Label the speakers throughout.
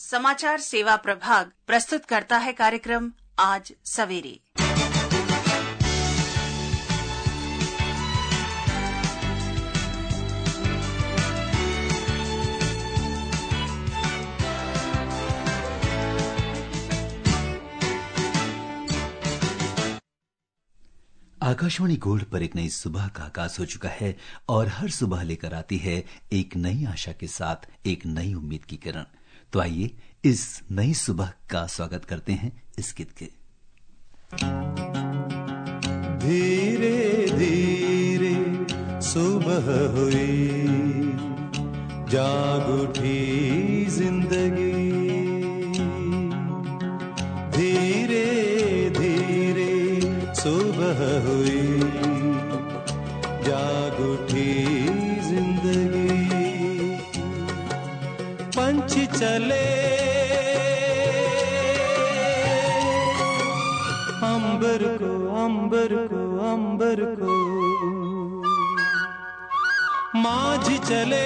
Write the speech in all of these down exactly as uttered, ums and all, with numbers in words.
Speaker 1: समाचार सेवा प्रभाग प्रस्तुत करता है कार्यक्रम आज सवेरे।
Speaker 2: आकाशवाणी गोल्ड पर एक नई सुबह का आगाज हो चुका है और हर सुबह लेकर आती है एक नई आशा के साथ एक नई उम्मीद की किरण। तो आइए इस नई सुबह का स्वागत करते हैं इस गीत के।
Speaker 3: धीरे धीरे सुबह हुई, जाग उठी जिंदगी। धीरे धीरे सुबह हुई, जाग उठी जिंदगी। पंछी चले अंबर को अंबर को अंबर को, माझी चले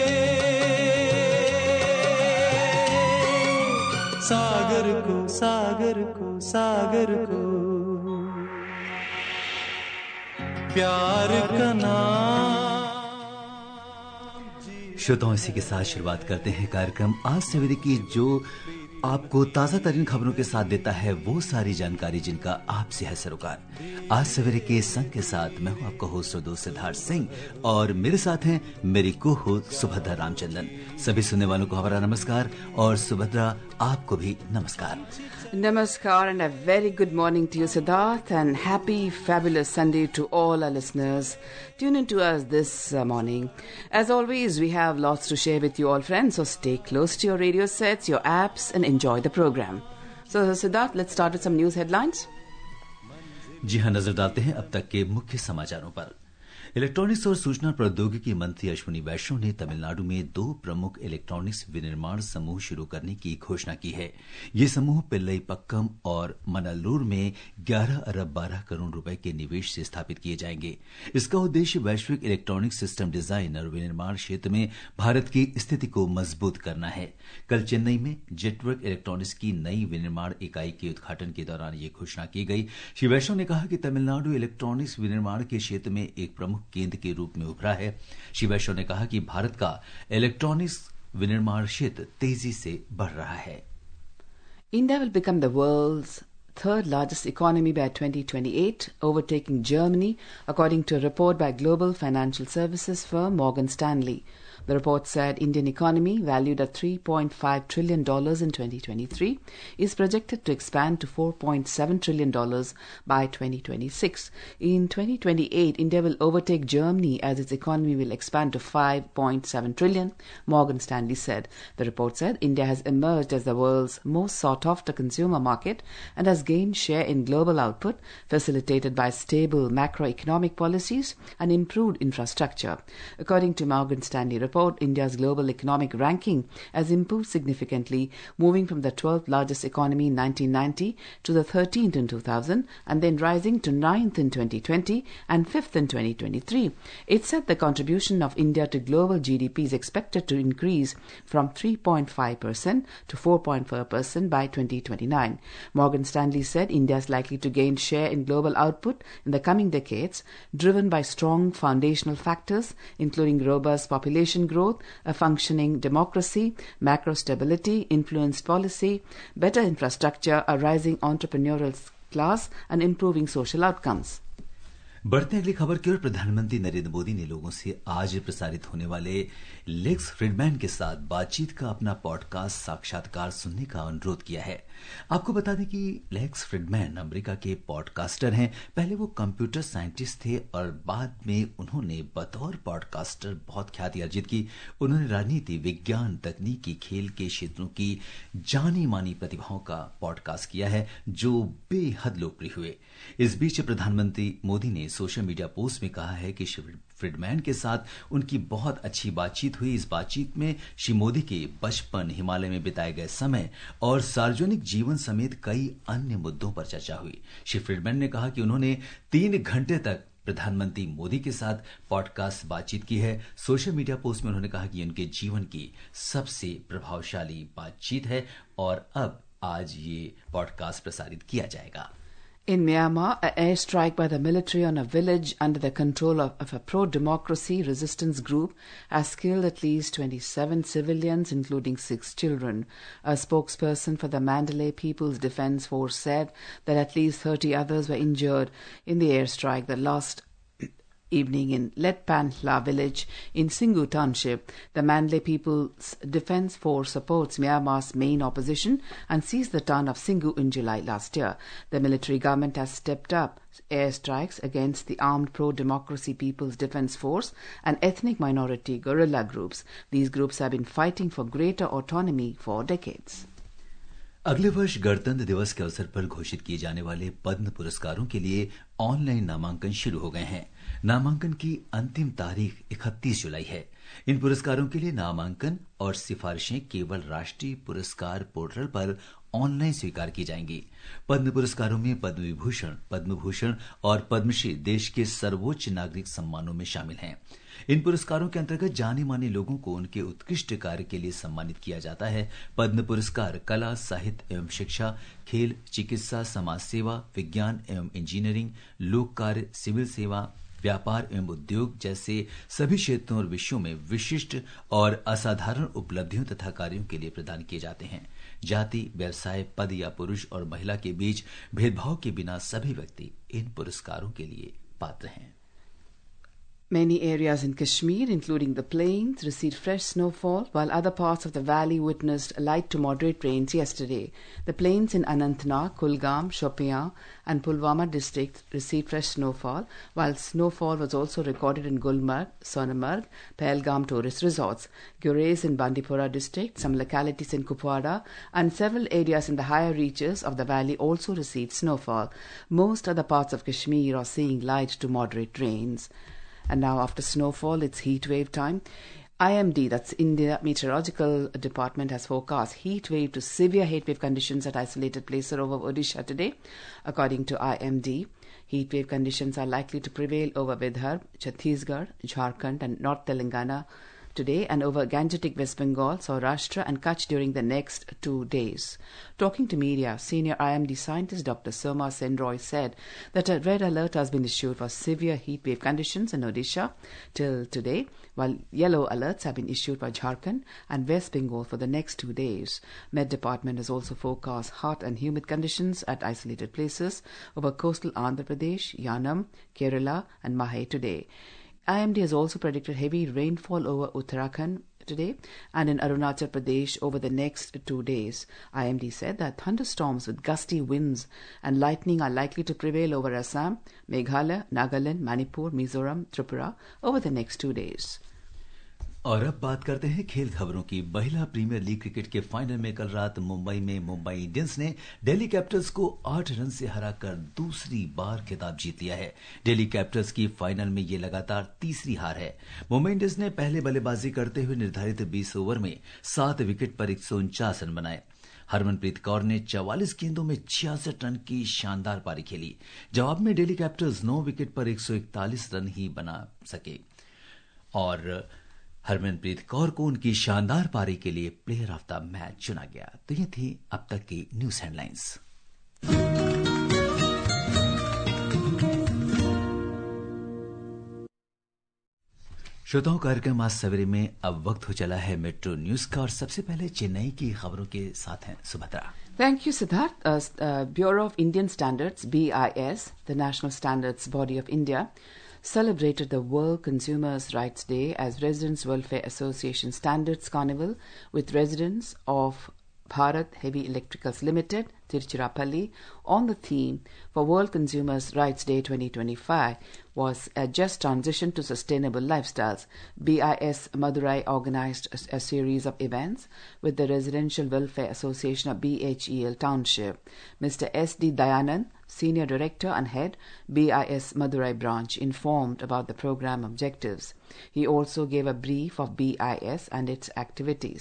Speaker 3: सागर को सागर को सागर को। प्यार का नाम।
Speaker 2: श्रोताओं, इसी के साथ शुरुआत करते हैं कार्यक्रम आज सवेरे की, जो आपको ताजा तरीन खबरों के साथ देता है वो सारी जानकारी जिनका आपसे है सरोकार। आज सवेरे के संग के साथ मैं हूं आपका होस्ट और दोस्त सिद्धार्थ सिंह और मेरे साथ हैं मेरी को होस्ट सुभद्रा रामचंद्रन। सभी सुनने वालों को हमारा नमस्कार और सुभद्रा आपको भी नमस्कार।
Speaker 4: Namaskar and a very good morning to you, Siddharth, and happy, fabulous Sunday to all our listeners. Tune in to us this uh, morning. As always, we have lots to share with you all, friends, so stay close to your radio sets, your apps, and enjoy the program. So, Siddharth, let's start with some news headlines.
Speaker 2: जी हाँ, नजर डालते हैं अब तक के मुख्य समाचारों पर। इलेक्ट्रॉनिक्स और सूचना प्रौद्योगिकी मंत्री अश्विनी वैष्णव ने तमिलनाडु में दो प्रमुख इलेक्ट्रॉनिक्स विनिर्माण समूह शुरू करने की घोषणा की है। ये समूह पिल्लई पक्कम और मनल्लूर में ग्यारह अरब बारह करोड़ रुपए के निवेश से स्थापित किए जाएंगे। इसका उद्देश्य वैश्विक इलेक्ट्रॉनिक सिस्टम डिजाइन और विनिर्माण क्षेत्र में भारत की स्थिति को मजबूत करना है। कल चेन्नई में जेटवर्क इलेक्ट्रॉनिक्स की नई विनिर्माण इकाई के उद्घाटन के दौरान ये घोषणा की गई। श्री वैष्णव ने कहा कि तमिलनाडु इलेक्ट्रॉनिक्स विनिर्माण के क्षेत्र में एक प्रमुख केंद्र के रूप में उभरा है। श्री वैष्णव ने कहा कि भारत का इलेक्ट्रॉनिक्स विनिर्माण क्षेत्र तेजी से बढ़ रहा है।
Speaker 4: India will become the world's third largest economy by twenty twenty-eight, overtaking Germany, according to a report by global financial services firm Morgan Stanley. The report said Indian economy, valued at three point five trillion dollars in twenty twenty-three, is projected to expand to four point seven trillion dollars by twenty twenty-six. In twenty twenty-eight, India will overtake Germany as its economy will expand to five point seven trillion, Morgan Stanley said. The report said India has emerged as the world's most sought-after consumer market and has gained share in global output, facilitated by stable macroeconomic policies and improved infrastructure. According to Morgan Stanley report, India's global economic ranking has improved significantly, moving from the twelfth largest economy in nineteen ninety to the thirteenth in two thousand, and then rising to ninth in twenty twenty and fifth in twenty twenty-three. It said the contribution of India to global G D P is expected to increase from three point five percent to four point four percent by twenty twenty-nine. Morgan Stanley said India is likely to gain share in global output in the coming decades, driven by strong foundational factors, including robust population growth, a functioning democracy, macro stability, influenced policy, better infrastructure, a rising entrepreneurial class, and improving social outcomes.
Speaker 2: बढ़ते अगली खबर की ओर। प्रधानमंत्री नरेंद्र मोदी ने लोगों से आज प्रसारित होने वाले लेक्स फ्रीडमैन के साथ बातचीत का अपना पॉडकास्ट साक्षात्कार सुनने का अनुरोध किया है। आपको बता दें कि लेक्स फ्रीडमैन अमेरिका के पॉडकास्टर हैं। पहले वो कंप्यूटर साइंटिस्ट थे और बाद में उन्होंने बतौर पॉडकास्टर बहुत ख्याति अर्जित की। उन्होंने राजनीति, विज्ञान, तकनीकी, खेल के क्षेत्रों की जानी मानी प्रतिभाओं का पॉडकास्ट किया है जो बेहद लोकप्रिय हुए। इस बीच प्रधानमंत्री मोदी ने सोशल मीडिया पोस्ट में कहा है कि फ्रीडमैन के साथ उनकी बहुत अच्छी बातचीत हुई। इस बातचीत में श्री मोदी के बचपन, हिमालय में बिताए गए समय और सार्वजनिक जीवन समेत कई अन्य मुद्दों पर चर्चा हुई। श्री फ्रीडमैन ने कहा कि उन्होंने तीन घंटे तक प्रधानमंत्री मोदी के साथ पॉडकास्ट बातचीत की है। सोशल मीडिया पोस्ट में उन्होंने कहा कि उनके जीवन की सबसे प्रभावशाली बातचीत है और अब आज ये पॉडकास्ट प्रसारित किया जाएगा।
Speaker 4: In Myanmar, an airstrike by the military on a village under the control of, of a pro-democracy resistance group has killed at least twenty-seven civilians, including six children. A spokesperson for the Mandalay People's Defense Force said that at least thirty others were injured in the airstrike that last evening in Letpanhla village in Singu Township. The Mandalay People's Defense Force supports Myanmar's main opposition and seized the town of Singu in July last year. The military government has stepped up airstrikes against the armed pro-democracy People's Defense Force and ethnic minority guerrilla groups. These groups have been fighting for greater autonomy for decades.
Speaker 2: अगले वर्ष गणतंत्र दिवस के अवसर पर घोषित किए जाने वाले पद्म पुरस्कारों के लिए ऑनलाइन नामांकन शुरू हो गए हैं। नामांकन की अंतिम तारीख इकतीस जुलाई है। इन पुरस्कारों के लिए नामांकन और सिफारिशें केवल राष्ट्रीय पुरस्कार पोर्टल पर ऑनलाइन स्वीकार की जाएंगी। पद्म पुरस्कारों में पद्म विभूषण, पद्म भूषण और पद्मश्री देश के सर्वोच्च नागरिक सम्मानों में शामिल हैं। इन पुरस्कारों के अंतर्गत जाने माने लोगों को उनके उत्कृष्ट कार्य के लिए सम्मानित किया जाता है। पद्म पुरस्कार कला, साहित्य एवं शिक्षा, खेल, चिकित्सा, समाज सेवा, विज्ञान एवं इंजीनियरिंग, लोक कार्य, सिविल सेवा, व्यापार एवं उद्योग जैसे सभी क्षेत्रों और विषयों में विशिष्ट और असाधारण उपलब्धियों तथा कार्यों के लिए प्रदान किए जाते हैं। जाति, व्यवसाय, पद या पुरुष और महिला के बीच भेदभाव के बिना सभी व्यक्ति इन पुरस्कारों के लिए पात्र हैं।
Speaker 4: Many areas in Kashmir, including the plains, received fresh snowfall, while other parts of the valley witnessed light to moderate rains yesterday. The plains in Anantnag, Kulgam, Shopian, and Pulwama districts received fresh snowfall, while snowfall was also recorded in Gulmarg, Sonamarg, Pahalgam tourist resorts. Gurez in Bandipora district, some localities in Kupwara, and several areas in the higher reaches of the valley also received snowfall. Most other parts of Kashmir are seeing light to moderate rains. And now after snowfall, it's heat wave time. I M D, that's India Meteorological Department, has forecast heat wave to severe heat wave conditions at isolated places over Odisha today. According to I M D, heat wave conditions are likely to prevail over Vidarbha, Chhattisgarh, Jharkhand and North Telangana today and over Gangetic West Bengal, Saurashtra and Kutch during the next two days. Talking to media, senior I M D scientist Doctor Soma Senroy said that a red alert has been issued for severe heat wave conditions in Odisha till today, while yellow alerts have been issued for Jharkhand and West Bengal for the next two days. Met Department has also forecast hot and humid conditions at isolated places over coastal Andhra Pradesh, Yanam, Kerala and Mahe today. I M D has also predicted heavy rainfall over Uttarakhand today and in Arunachal Pradesh over the next two days. I M D said that thunderstorms with gusty winds and lightning are likely to prevail over Assam, Meghalaya, Nagaland, Manipur, Mizoram, Tripura over the next two days.
Speaker 2: और अब बात करते हैं खेल खबरों की। महिला premier league cricket के फाइनल में कल रात मुंबई में मुंबई इंडियंस ने दिल्ली कैपिटल्स को आठ रन से हराकर दूसरी बार खिताब जीत लिया है। दिल्ली कैपिटल्स की फाइनल में ये लगातार तीसरी हार है। मुंबई इंडियंस ने पहले बल्लेबाजी करते हुए निर्धारित बीस ओवर में सात विकेट पर एक सौ उनचास रन बनाए। हरमनप्रीत कौर ने चवालीस गेंदों में छियासठ रन की शानदार पारी खेली। जवाब में दिल्ली कैपिटल्स नौ विकेट पर एक सौ इकतालीस रन ही बना सके और हरमनप्रीत कौर को उनकी शानदार पारी के लिए प्लेयर ऑफ द मैच चुना गया। तो ये थी अब तक की न्यूज हेडलाइंस। श्रोताओं, कार्यक्रम आज सवेरे में अब वक्त हो चला है मेट्रो न्यूज का और सबसे पहले चेन्नई की खबरों के साथ हैं Subhadra.
Speaker 4: Thank you, Siddharth. Uh, uh, Bureau of Indian Standards, B I S, the National Standards Body of India, celebrated the World Consumers' Rights Day as Residents Welfare Association Standards Carnival with residents of Bharat Heavy Electricals Limited, Tiruchirappalli, on the theme for World Consumers' Rights Day twenty twenty-five was a just transition to sustainable lifestyles. B I S Madurai organized a, a series of events with the Residential Welfare Association of B H E L Township. Mister S D Dayanand, Senior Director and Head, B I S Madurai Branch, informed about the program objectives. He also gave a brief of B I S and its activities.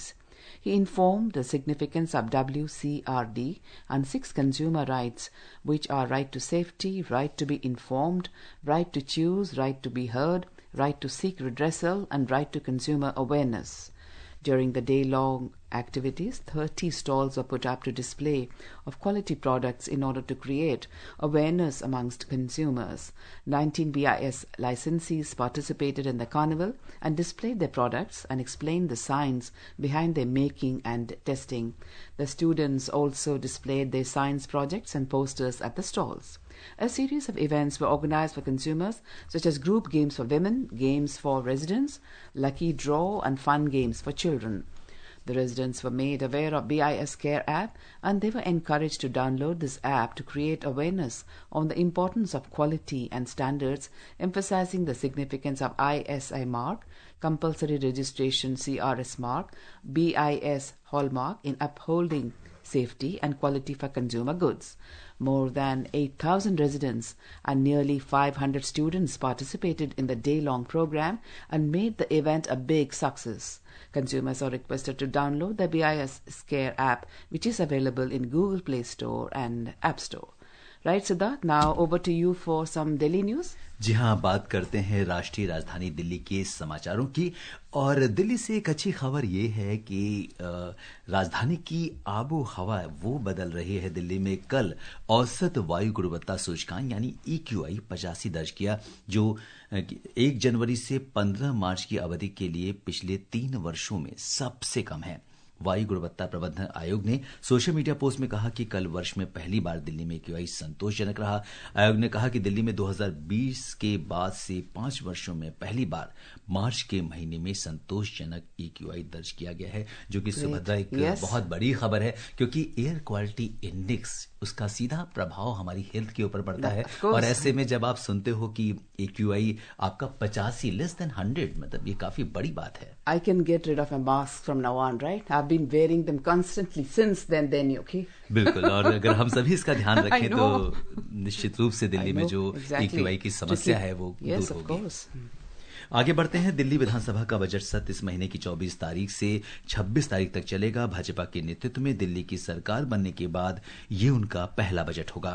Speaker 4: He informed the significance of W C R D and six consumer rights, which are right to safety, right to be informed, right to choose, right to be heard, right to seek redressal, and right to consumer awareness. During the day-long activities, thirty stalls were put up to display of quality products in order to create awareness amongst consumers. nineteen B I S licensees participated in the carnival and displayed their products and explained the science behind their making and testing. The students also displayed their science projects and posters at the stalls. A series of events were organized for consumers, such as group games for women, games for residents, lucky draw, and fun games for children. The residents were made aware of B I S Care app, and they were encouraged to download this app to create awareness on the importance of quality and standards, emphasizing the significance of I S I mark, compulsory registration C R S mark, B I S hallmark in upholding safety and quality for consumer goods. More than eight thousand residents and nearly five hundred students participated in the day-long program and made the event a big success. Consumers are requested to download the B I S Care app, which is available in Google Play Store and App Store. Right, Siddharth, now over to you for some Delhi news.
Speaker 2: जी हाँ, बात करते हैं राष्ट्रीय राजधानी दिल्ली के समाचारों की। और दिल्ली से एक अच्छी खबर ये है कि राजधानी की आबो हवा वो बदल रही है। दिल्ली में कल औसत वायु गुणवत्ता सूचकांक यानी ई क्यू आई पचासी दर्ज किया, जो एक जनवरी से पंद्रह मार्च की अवधि के लिए पिछले तीन वर्षों में सबसे कम है। वायु गुणवत्ता प्रबंधन आयोग ने सोशल मीडिया पोस्ट में कहा कि कल वर्ष में पहली बार दिल्ली में क्यूआई संतोषजनक रहा। आयोग ने कहा कि दिल्ली में दो हज़ार बीस के बाद से पांच वर्षों में पहली बार मार्च के महीने में संतोषजनक ईक्यूआई दर्ज किया गया है, जो कि सुभद्रा एक yes. बहुत बड़ी खबर है, क्योंकि एयर क्वालिटी इंडेक्स उसका सीधा प्रभाव हमारी हेल्थ के ऊपर पड़ता है। और ऐसे में जब आप सुनते हो कि एक्यूआई आपका पचासी लेस देन हंड्रेड, मतलब ये काफी बड़ी बात है।
Speaker 4: I can get rid of my mask from now on, right? I've been wearing them constantly since then. Then, okay?
Speaker 2: बिल्कुल। और अगर हम सभी इसका ध्यान रखें तो निश्चित रूप से दिल्ली में जो एक्यूआई की समस्या है वो
Speaker 4: yes,
Speaker 2: दूर होगी। आगे बढ़ते हैं। दिल्ली विधानसभा का बजट सत्र इस महीने की चौबीस तारीख से छब्बीस तारीख तक चलेगा। भाजपा के नेतृत्व में दिल्ली की सरकार बनने के बाद ये उनका पहला बजट होगा।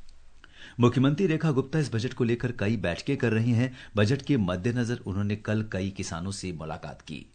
Speaker 2: मुख्यमंत्री रेखा गुप्ता इस बजट को लेकर कई बैठकें कर रही हैं। बजट के मद्देनजर उन्होंने कल कई किसानों से मुलाकात की।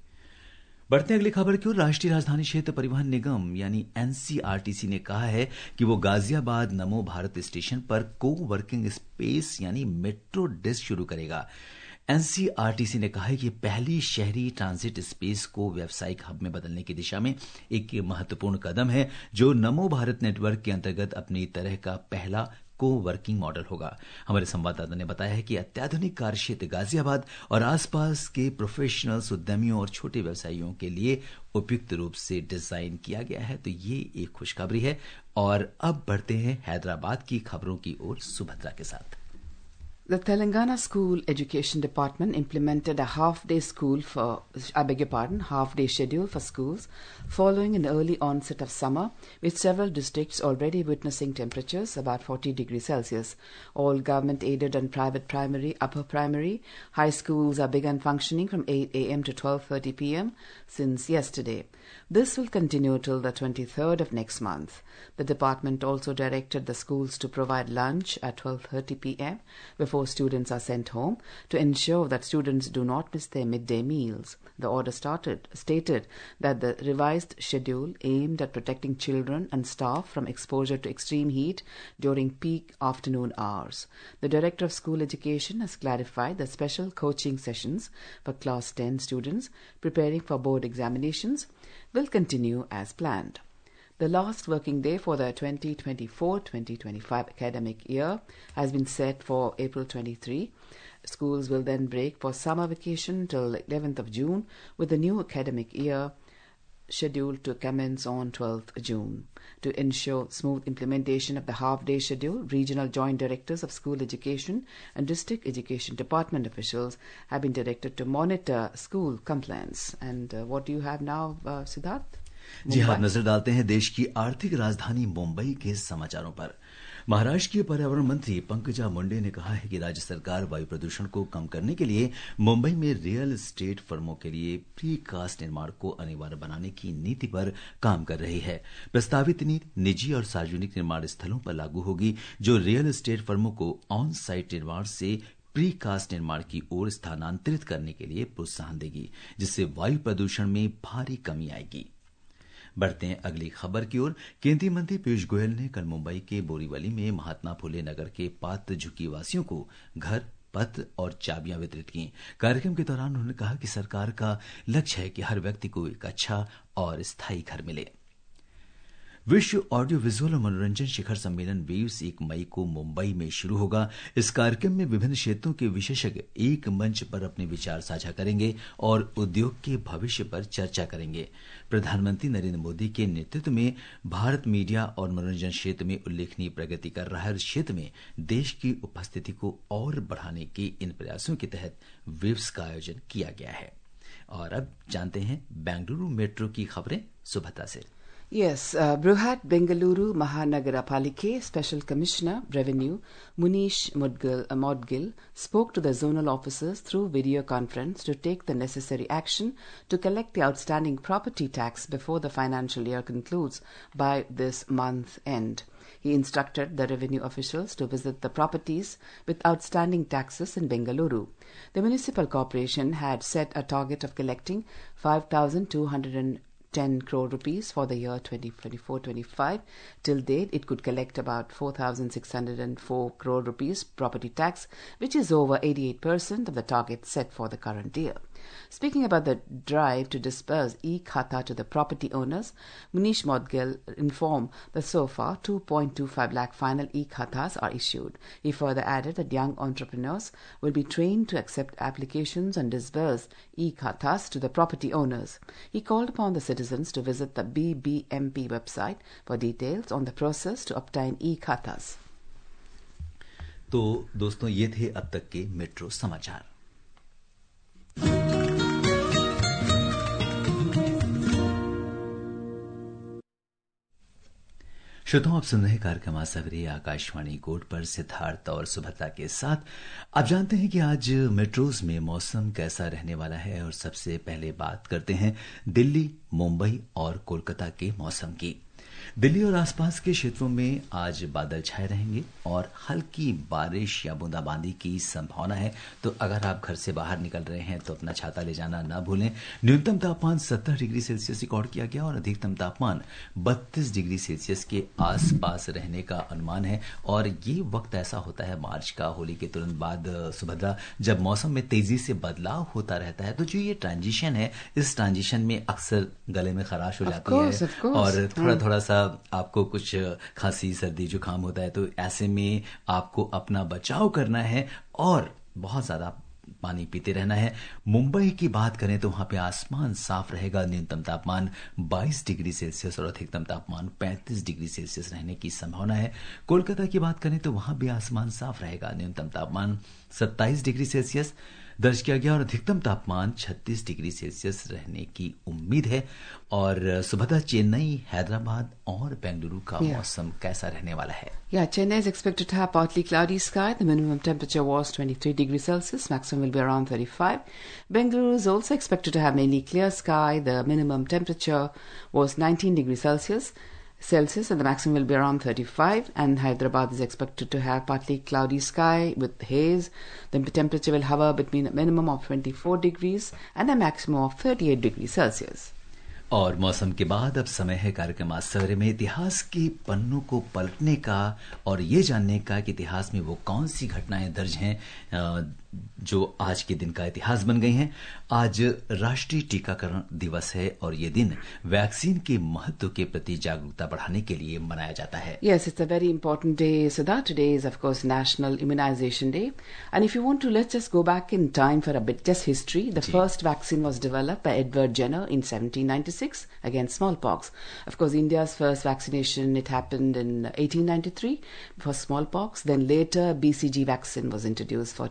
Speaker 2: बढ़ते अगली खबर की ओर। राष्ट्रीय राजधानी क्षेत्र परिवहन निगम यानी एनसीआरटीसी ने कहा है कि वो गाजियाबाद नमो भारत स्टेशन पर को वर्किंग स्पेस यानी मेट्रो डेस्क शुरू करेगा। एनसीआरटीसी ने कहा है कि पहली शहरी ट्रांजिट स्पेस को व्यावसायिक हब में बदलने की दिशा में एक महत्वपूर्ण कदम है, जो नमो भारत नेटवर्क के अंतर्गत अपनी तरह का पहला को वर्किंग मॉडल होगा। हमारे संवाददाता ने बताया है कि अत्याधुनिक कार्य क्षेत्र गाजियाबाद और आसपास के प्रोफेशनल्स, उद्यमियों और छोटे व्यवसायियों के लिए उपयुक्त रूप से डिजाइन किया गया है। तो ये एक खुशखबरी है। और अब बढ़ते हैं हैदराबाद की खबरों की ओर सुभद्रा के साथ।
Speaker 4: The Telangana School Education Department implemented a half-day school for, I beg your pardon, half-day schedule for schools following an early onset of summer, with several districts already witnessing temperatures about forty degrees Celsius. All government-aided and private primary, upper primary, high schools have begun functioning from eight a.m. to twelve thirty p.m. since yesterday. This will continue till the twenty-third of next month. The department also directed the schools to provide lunch at twelve thirty p.m. before students are sent home to ensure that students do not miss their midday meals. The order started, stated that the revised schedule aimed at protecting children and staff from exposure to extreme heat during peak afternoon hours. The Director of School Education has clarified that special coaching sessions for Class ten students preparing for board examinations will continue as planned. The last working day for the twenty twenty-four twenty twenty-five academic year has been set for April twenty-third. Schools will then break for summer vacation till eleventh of June, with the new academic year scheduled to commence on twelfth of June. To ensure smooth implementation of the half-day schedule, regional joint directors of school education and district education department officials have been directed to monitor school compliance. And uh, what do you have now, uh, Siddharth?
Speaker 2: जी हाँ, नजर डालते हैं देश की आर्थिक राजधानी मुंबई के समाचारों पर। महाराष्ट्र के पर्यावरण मंत्री पंकजा मुंडे ने कहा है कि राज्य सरकार वायु प्रदूषण को कम करने के लिए मुंबई में रियल एस्टेट फर्मों के लिए प्री कास्ट निर्माण को अनिवार्य बनाने की नीति पर काम कर रही है। प्रस्तावित नीति निजी और सार्वजनिक निर्माण स्थलों पर लागू होगी, जो रियल एस्टेट फर्मों को ऑन साइट निर्माण से प्री कास्ट निर्माण की ओर स्थानांतरित करने के लिए प्रोत्साहन देगी, जिससे वायु प्रदूषण में भारी कमी आएगी। बढ़ते हैं अगली खबर की ओर। केंद्रीय मंत्री पीयूष गोयल ने कल मुंबई के बोरीवली में महात्मा फुले नगर के पात्र झुग्गी वासियों को घर, पत्र और चाबियां वितरित की। कार्यक्रम के दौरान उन्होंने कहा कि सरकार का लक्ष्य है कि हर व्यक्ति को एक अच्छा और स्थायी घर मिले। विश्व ऑडियो विजुअल और मनोरंजन शिखर सम्मेलन वेव्स एक मई को मुंबई में शुरू होगा। इस कार्यक्रम में विभिन्न क्षेत्रों के विशेषज्ञ एक मंच पर अपने विचार साझा करेंगे और उद्योग के भविष्य पर चर्चा करेंगे। प्रधानमंत्री नरेंद्र मोदी के नेतृत्व में भारत मीडिया और मनोरंजन क्षेत्र में उल्लेखनीय प्रगति कर रहा है। इस क्षेत्र में देश की उपस्थिति को और बढ़ाने के इन प्रयासों के तहत वेव्स का आयोजन किया गया है। और अब जानते हैं बेंगलुरु मेट्रो की खबरें सुभद्रा से।
Speaker 4: Yes, uh, Bruhat Bengaluru Mahanagara Palike Special Commissioner Revenue Munish Mudgil, uh, Modgil spoke to the zonal officers through video conference to take the necessary action to collect the outstanding property tax before the financial year concludes by this month's end. He instructed the revenue officials to visit the properties with outstanding taxes in Bengaluru. The municipal corporation had set a target of collecting five thousand two hundred ten crore rupees for the year twenty twenty-four twenty-five. Till date, it could collect about four thousand six hundred four crore rupees property tax, which is over eighty-eight percent of the target set for the current year. Speaking about the drive to disperse e-Khata to the property owners, Munish Modgil informed that so far two point two five lakh final e-Khatas are issued. He further added that young entrepreneurs will be trained to accept applications and disperse e-Khatas to the property owners. He called upon the citizens to visit the B B M P website for details on the process to obtain e-Khatas.
Speaker 2: तो दोस्तों, ये थे अब तक के metro समाचार। श्रोताओं, आप सुन रहे कार्यक्रम आज सवेरे आकाशवाणी गोल्ड पर सिद्धार्थ और सुभद्रा के साथ। आप जानते हैं कि आज मेट्रोज में मौसम कैसा रहने वाला है, और सबसे पहले बात करते हैं दिल्ली, मुंबई और कोलकाता के मौसम की। दिल्ली और आसपास के क्षेत्रों में आज बादल छाए रहेंगे और हल्की बारिश या बूंदाबांदी की संभावना है। तो अगर आप घर से बाहर निकल रहे हैं तो अपना छाता ले जाना ना भूलें। न्यूनतम तापमान सत्तर डिग्री सेल्सियस रिकॉर्ड किया गया और अधिकतम तापमान बत्तीस डिग्री सेल्सियस के आसपास रहने का अनुमान है। और ये वक्त ऐसा होता है मार्च का, होली के तुरंत बाद, सुभद्रा, जब मौसम में तेजी से बदलाव होता रहता है। तो जो ये ट्रांजिशन है, इस ट्रांजिशन में अक्सर गले में खराश हो जाती है और थोड़ा थोड़ा सा आपको कुछ खांसी, सर्दी, जुकाम होता है। तो ऐसे में आपको अपना बचाव करना है और बहुत ज्यादा पानी पीते रहना है। मुंबई की बात करें तो वहां पे आसमान साफ रहेगा। न्यूनतम तापमान बाईस डिग्री सेल्सियस और अधिकतम तापमान पैंतीस डिग्री सेल्सियस रहने की संभावना है। कोलकाता की बात करें तो वहां भी आसमान साफ रहेगा। न्यूनतम तापमान सत्ताईस डिग्री सेल्सियस दर्ज किया गया और अधिकतम तापमान छत्तीस डिग्री सेल्सियस रहने की उम्मीद है। और सुबह चेन्नई, हैदराबाद और बेंगलुरु का yeah. मौसम कैसा रहने वाला है?
Speaker 4: Yeah, Chennai is expected to have partly cloudy sky. The minimum temperature was twenty-three degrees Celsius. Maximum will be around thirty-five. Bengaluru is also expected to have mainly clear sky. The minimum temperature was nineteen degrees Celsius. Celsius and the maximum will be around thirty-five. And Hyderabad is expected to have partly cloudy sky with haze. The temperature will hover between a minimum of twenty-four degrees and a maximum of thirty-eight degrees Celsius.
Speaker 2: और मौसम के बाद अब समय है कार्यक्रम आज सवेरे में इतिहास के पन्नों को पलटने का और ये जानने का कि इतिहास में वो कौन सी घटनाएं दर्ज हैं जो आज के दिन का इतिहास बन गई हैं। आज राष्ट्रीय टीकाकरण दिवस है और ये दिन वैक्सीन के महत्व के प्रति जागरूकता बढ़ाने के लिए मनाया जाता है।
Speaker 4: Yes, it's a very important day. So that today is of course National Immunization Day. And if you want to, let's just go back in time for a bit, just history. The
Speaker 2: ji.
Speaker 4: first vaccine was developed by Edward Jenner in seventeen ninety-six against smallpox. Of course, India's first vaccination, it happened in eighteen ninety-three for smallpox. Then later B C G vaccine was introduced for tuberculosis.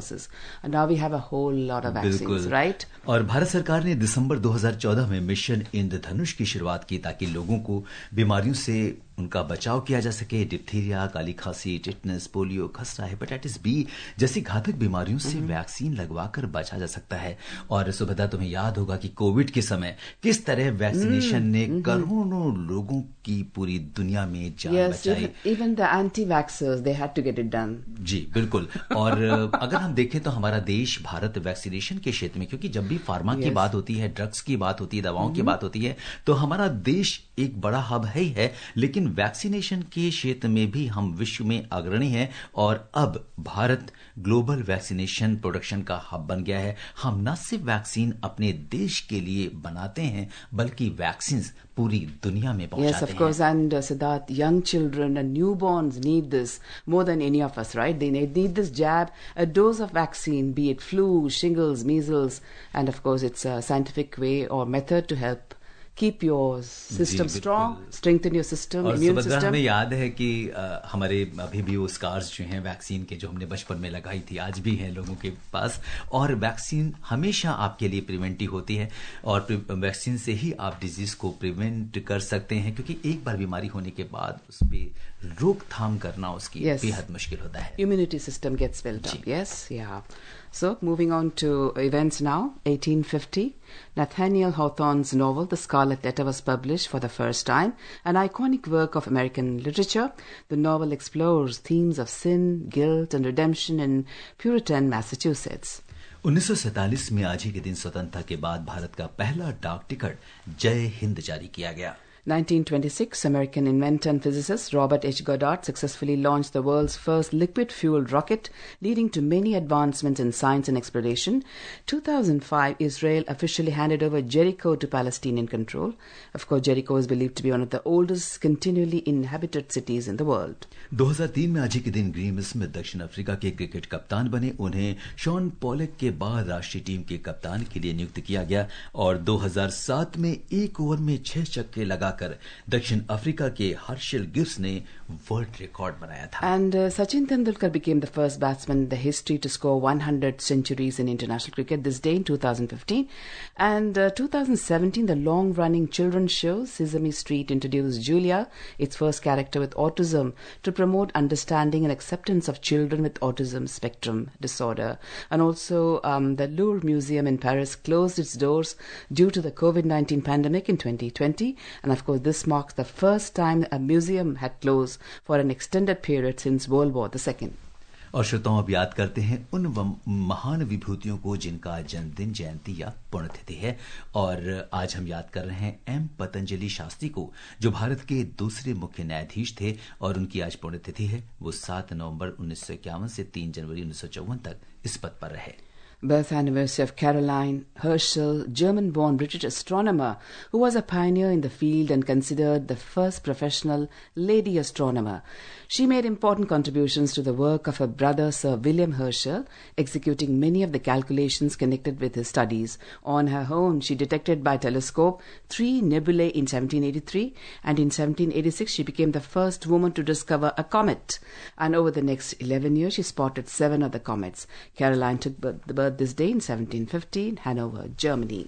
Speaker 4: doses. And now we have a whole lot of vaccines, right?
Speaker 2: और भारत सरकार ने दिसंबर दो हज़ार चौदह में mission इंद्रधनुष की शुरुआत की ताकि लोगों को बीमारियों से उनका बचाव किया जा सके। डिप्थीरिया, काली खांसी, टिटनेस, पोलियो, खसरा, हेपेटाइटिस बी जैसी घातक बीमारियों से वैक्सीन लगवाकर बचा जा सकता है। और सुभद्रा, तुम्हें याद होगा कि कोविड के समय किस तरह वैक्सीनेशन ने करोड़ों लोगों की पूरी दुनिया में जान
Speaker 4: yes,
Speaker 2: बचाई।
Speaker 4: even the anti-vaxxers, they had to get it done.
Speaker 2: जी बिल्कुल। और अगर हम देखें तो हमारा देश भारत वैक्सीनेशन के क्षेत्र में, क्योंकि जब भी फार्मा yes. की बात होती है, ड्रग्स की बात होती है, दवाओं mm-hmm. की बात होती है, तो हमारा देश एक बड़ा हब है ही है, लेकिन वैक्सीनेशन के क्षेत्र में भी हम विश्व में अग्रणी हैं। और अब भारत ग्लोबल वैक्सीनेशन प्रोडक्शन का हब बन गया है। हम न सिर्फ वैक्सीन अपने देश के लिए बनाते हैं, बल्कि वैक्सीन पूरी दुनिया में पहुंचाते हैं।
Speaker 4: Yes, of course, and uh, Siddharth, young children and newborns need this more than any of us, right? They need, need this jab, a dose of vaccine, be it flu, shingles, measles, and of course it's a scientific way or method to help keep your system strong, strengthen your system,
Speaker 2: और
Speaker 4: immune
Speaker 2: Subhadra,
Speaker 4: system.
Speaker 2: हमें याद है कि आ, हमारे अभी भी वो scars जो हैं वैक्सीन के, जो हमने बचपन में लगाई थी, आज भी हैं लोगों के पास। और वैक्सीन हमेशा आपके लिए प्रिवेंटिव होती है, और वैक्सीन से ही आप डिजीज को प्रिवेंट कर सकते हैं, क्योंकि एक बार बीमारी होने के बाद उस पर रोकथाम करना उसकी yes. बेहद मुश्किल होता है।
Speaker 4: Immunity system gets built up. Yes, yeah. So, moving on to events now. eighteen fifty, Nathaniel Hawthorne's novel The Scarlet Letter was published for the first time, an iconic work of American literature. The novel explores themes of sin, guilt, and redemption in Puritan Massachusetts.
Speaker 2: उन्नीस सौ सैंतालीस में आज ही के दिन स्वतंत्रता के बाद भारत का पहला डाक टिकट जय हिंद जारी किया गया।
Speaker 4: nineteen twenty-six, American inventor and physicist Robert H. Goddard successfully launched the world's first liquid-fueled rocket, leading to many advancements in science and exploration. two thousand five, Israel officially handed over Jericho to Palestinian control. Of course, Jericho is believed to be one of the oldest continually inhabited cities in the world.
Speaker 2: दो हज़ार तीन में आज ही के दिन Graeme Smith दक्षिण Africa के क्रिकेट कप्तान बने। उन्हें शॉन पॉलेक के बाद राष्ट्रीय टीम के कप्तान के लिए नियुक्त किया गया, और दो हज़ार सात में एक ओवर में छह छक्के लगा कर दक्षिण अफ्रीका के हर्शल गिब्स ने वर्ल्ड रिकॉर्ड बनाया था।
Speaker 4: And uh, Sachin Tendulkar became the first batsman in the history to score one hundred centuries in international cricket this day in two thousand fifteen. And uh, two thousand seventeen, the long-running children's show Sesame Street introduced Julia, its first character with autism, to promote understanding and acceptance of children with autism spectrum disorder. And also, um, the Louvre Museum in Paris closed its doors due to the COVID nineteen pandemic in twenty twenty. And of course, this marks the first time a museum had closed for an extended period since World War the Second.
Speaker 2: और श्रोताओं, अब याद करते हैं उन महान विभूतियों को जिनका जन्मदिन, जयंती या पुण्यतिथि है। और आज हम याद कर रहे हैं एम पतंजलि शास्त्री को, जो भारत के दूसरे मुख्य न्यायाधीश थे, और उनकी आज पुण्यतिथि है। वो सात नवंबर उन्नीस सौ इक्यावन से तीन जनवरी उन्नीस सौ चौवन तक इस पद पर रहे।
Speaker 4: Birth anniversary of Caroline Herschel, German-born British astronomer who was a pioneer in the field and considered the first professional lady astronomer. She made important contributions to the work of her brother Sir William Herschel, executing many of the calculations connected with his studies. On her own, she detected by telescope three nebulae in seventeen eighty-three, and in seventeen eighty-six she became the first woman to discover a comet. And over the next eleven years, she spotted seven of the comets. Caroline took birth, the birth this day in seventeen fifty in Hanover, Germany.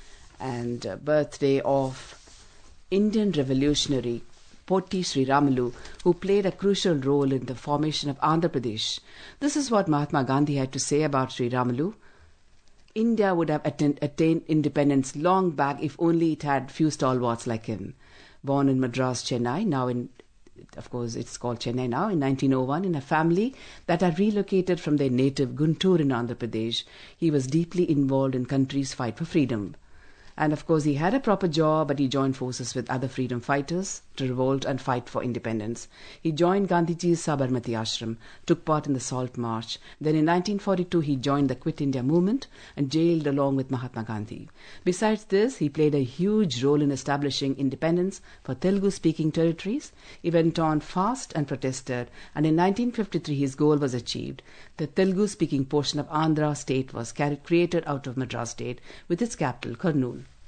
Speaker 4: And uh, birthday of Indian revolutionary Potti Sriramalu, who played a crucial role in the formation of Andhra Pradesh. This is what Mahatma Gandhi had to say about Sriramalu. India would have attained, attained independence long back if only it had few stalwarts like him. Born in Madras, Chennai, now in, of course it's called Chennai now, in nineteen oh one, in a family that had relocated from their native Guntur in Andhra Pradesh, he was deeply involved in country's fight for freedom. And of course, he had a proper job, but he joined forces with other freedom fighters to revolt and fight for independence. He joined Gandhiji's Sabarmati Ashram, took part in the Salt March. Then in nineteen forty-two, he joined the Quit India movement and jailed along with Mahatma Gandhi. Besides this, he played a huge role in establishing independence for Telugu-speaking territories. He went on fast and protested, and in nineteen fifty-three, his goal was achieved. The Telugu-speaking portion of Andhra state was created out of Madras state with its capital, Kurnool.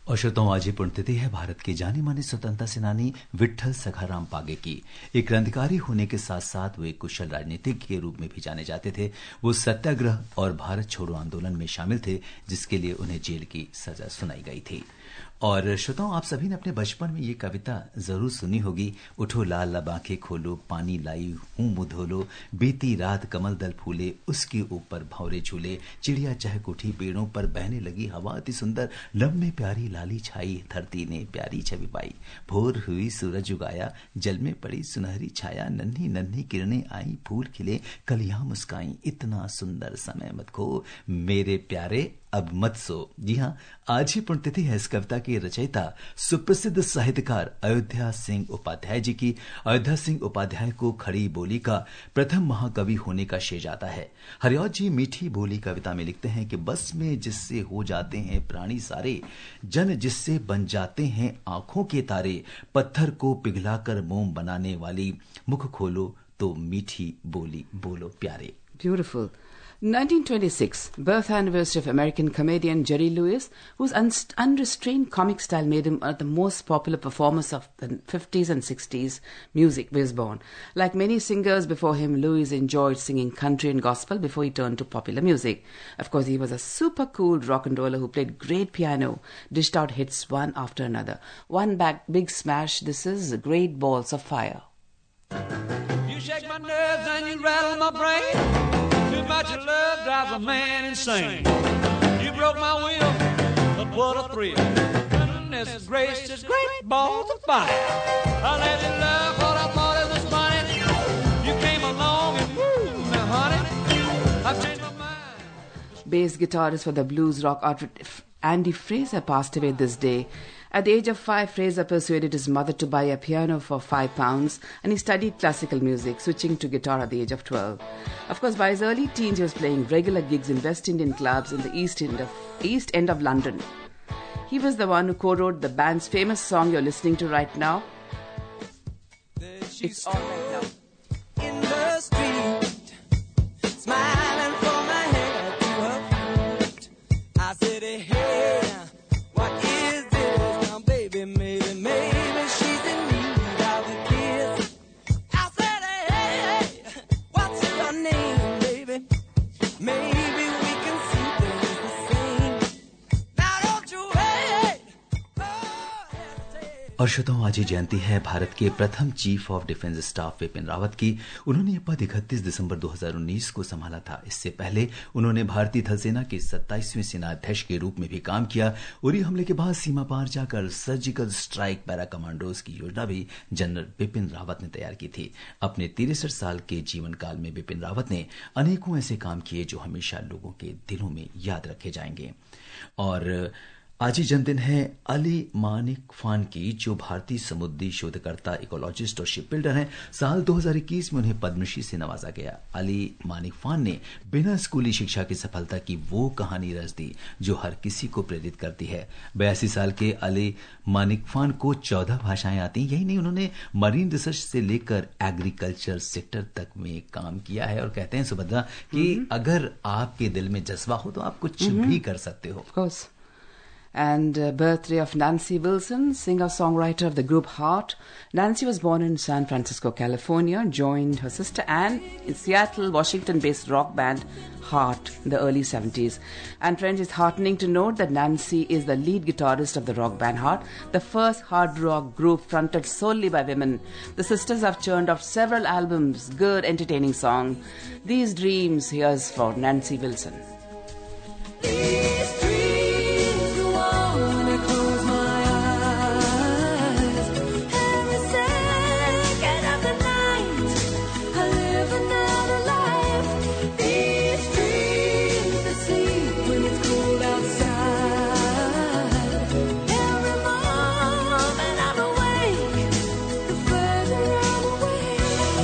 Speaker 2: और श्रोताओं, आज ही पुण्यतिथि है भारत के जाने माने स्वतंत्रता सेनानी विट्ठल सखाराम पागे की। एक क्रांतिकारी होने के साथ साथ वो एक कुशल राजनीतिज्ञ के रूप में भी जाने जाते थे। वो सत्याग्रह और भारत छोड़ो आंदोलन में शामिल थे, जिसके लिए उन्हें जेल की सजा सुनाई गई थी। और श्रोताओं, आप सभी ने अपने बचपन में ये कविता जरूर सुनी होगी। उठो लाल लब आंखें खोलो, पानी लाई हूं मुंह धोलो, बीती रात कमल दल फूले, उसके ऊपर भंवरे झूले, चिड़िया चहक उठी पेड़ों पर, बहने लगी हवा अति सुंदर, लब में प्यारी लाली छाई, धरती ने प्यारी छवि पाई, भोर हुई सूरज उगाया, जल में पड़ी सुनहरी छाया, नन्ही नन्ही किरणें आई, फूल खिले कलियां मुस्काई, इतना सुंदर समय मत खो मेरे प्यारे अब मत सो। जी हाँ, आज ही पुण्यतिथि है इस कविता के रचयिता सुप्रसिद्ध साहित्यकार अयोध्या सिंह उपाध्याय जी की। अयोध्या सिंह उपाध्याय को खड़ी बोली का प्रथम महाकवि होने का श्रेय जाता है। हरिऔध जी मीठी बोली कविता में लिखते हैं कि बस में जिससे हो जाते हैं प्राणी सारे, जन जिससे बन जाते हैं आंखों के तारे, पत्थर को पिघलाकर मोम बनाने वाली, मुख खोलो तो मीठी बोली बोलो प्यारे।
Speaker 4: Beautiful. nineteen twenty-six, birth anniversary of American comedian Jerry Lewis, whose un- unrestrained comic style made him one of the most popular performers of the fifties and sixties music, was born. Like many singers before him, Lewis enjoyed singing country and gospel before he turned to popular music. Of course, he was a super cool rock and roller who played great piano, dished out hits one after another. One back big smash, this is Great Balls of Fire.
Speaker 5: You shake my nerves and you rattle my brain. Too much of love drives a man insane. You broke my will, but what a thrill. Goodness gracious, great balls of fire. I let you love what I thought it was funny. You came along and woo, now honey, I've changed my mind.
Speaker 4: Bass guitarist for the blues rock outfit Andy Fraser passed away this day. At the age of five, Fraser persuaded his mother to buy a piano for five pounds, and he studied classical music, switching to guitar at the age of twelve. Of course, by his early teens, he was playing regular gigs in West Indian clubs in the East End of, East End of London. He was the one who co-wrote the band's famous song you're listening to right now. It's all right now.
Speaker 3: In the street, smiling from my head to her feet. I said, hey, what is this now, baby? Maybe, maybe she's in need of a kiss. I said, hey, what's your name, baby? Maybe we can see things the same. Now don't you wait, oh, hesitate.
Speaker 2: और श्रोताओं, आज ही जयंती है भारत के प्रथम chief of defence staff Vipin Rawat की। उन्होंने यह पद इकतीस दिसंबर दो हज़ार उन्नीस को संभाला था। इससे पहले उन्होंने भारतीय थल सेना के सत्ताईसवें सेनाध्यक्ष के रूप में भी काम किया। उरी हमले के बाद सीमा पार जाकर सर्जिकल स्ट्राइक पैरा कमांडोज की योजना भी जनरल बिपिन रावत ने तैयार की थी। अपने तिरसठ साल के जीवन काल में बिपिन रावत ने अनेकों ऐसे काम किए जो हमेशा लोगों के दिलों में याद रखे जाएंगे। और आज ही जन्मदिन है अली मानिक फान की, जो भारतीय समुद्री शोधकर्ता, इकोलॉजिस्ट और शिप बिल्डर हैं। साल दो हज़ार इक्कीस में उन्हें पद्मश्री से नवाजा गया। अली मानिक फान ने बिना स्कूली शिक्षा की सफलता की वो कहानी रच दी जो हर किसी को प्रेरित करती है। बयासी साल के अली मानिक फान को चौदह भाषाएं आती हैं। यही नहीं, उन्होंने मरीन रिसर्च से लेकर एग्रीकल्चर सेक्टर तक में काम किया है। और कहते हैं सुभद्रा कि अगर आपके दिल में जज्बा हो तो आप कुछ भी कर सकते हो।
Speaker 4: Of course. And uh, birthday of Nancy Wilson, singer-songwriter of the group Heart. Nancy was born in San Francisco, California, joined her sister Anne in Seattle, Washington-based rock band Heart in the early seventies. And friends, it's heartening to note that Nancy is the lead guitarist of the rock band Heart, the first hard rock group fronted solely by women. The sisters have churned out several albums, good, entertaining songs. These dreams, here's for Nancy Wilson.
Speaker 3: These dreams go on when I close my eyes. Every second of the night, I live another life. These dreams that sleep when it's cold outside. Every moment I'm awake, the further I'm away.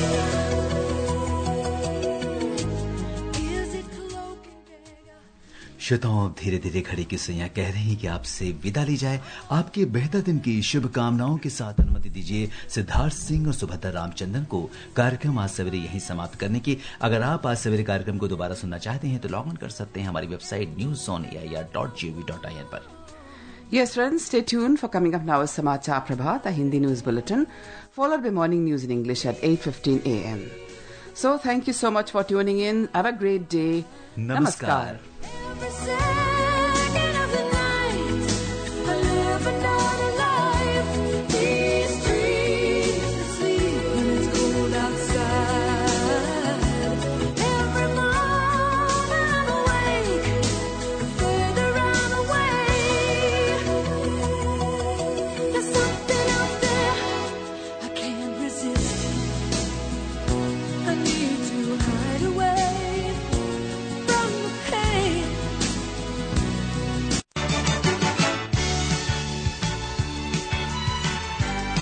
Speaker 3: Is it cloak and dagger?
Speaker 2: श्रोताओं, धीरे धीरे घड़ी की सुइयां कह रही हैं कि आपसे विदा ली जाए। आपके बेहतर दिन की शुभकामनाओं के साथ अनुमति दीजिए सिद्धार्थ सिंह और सुभद्रा रामचंद्रन को कार्यक्रम आज सवेरे यहीं समाप्त करने की। अगर आप आज सवेरे कार्यक्रम को दोबारा सुनना चाहते हैं तो लॉग इन कर सकते हैं हमारी website news on A I R dot G O V dot I N पर।
Speaker 4: Yes, friends, stay tuned for coming up now is Samachar Prabhat, a Hindi news bulletin, followed by morning news in English at eight fifteen a m. So, thank you so much for tuning in. Have a great day.
Speaker 2: Namaskar. Namaskar.